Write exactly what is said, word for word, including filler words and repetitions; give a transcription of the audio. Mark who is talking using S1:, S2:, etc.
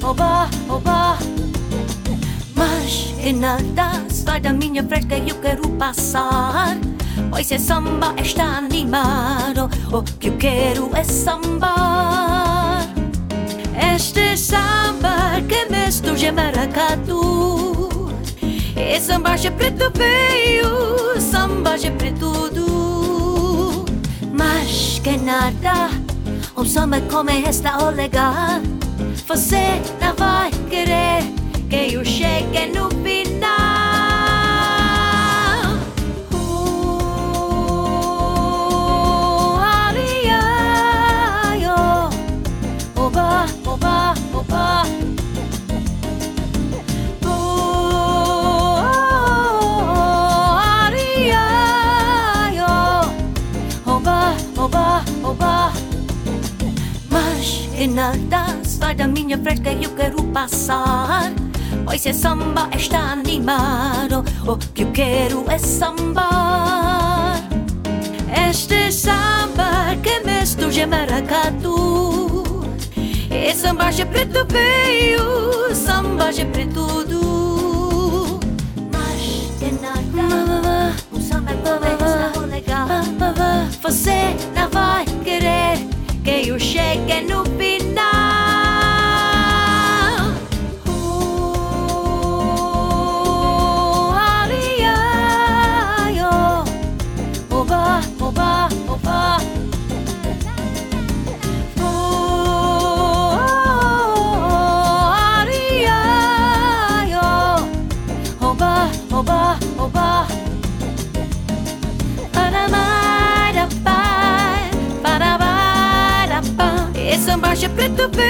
S1: oba, oba. Mas que nada sai da minha frente que eu quero passar. Pois é samba, está animado. O que eu quero é sambar. Este samba que mistura de maracatu. E samba de preto veio, samba de preto tudo. Mas que nada, um samba como esta é legal. Você não vai querer que eu chegue no final. Oh, ai, ai, oh. Oba, oba, oba. Oh, ai, ai, oh. Oba, oba, oba. Mas que nada sai da minha frente que eu quero passar. Pois é samba, está animado. O que eu quero é sambar. Este samba que mistura de maracatu. E samba de preto veio, samba de preto tudo. Mas que nada, um samba como esta legal. Você não vai querer que eu chegue no final. Oh, ai, ai, oh. Oba, oba, oba. Oh, ai, ai, oh. Oba, oba, oba. Para-ba-da-ba, para-ba-da-ba. E samba de preto veio.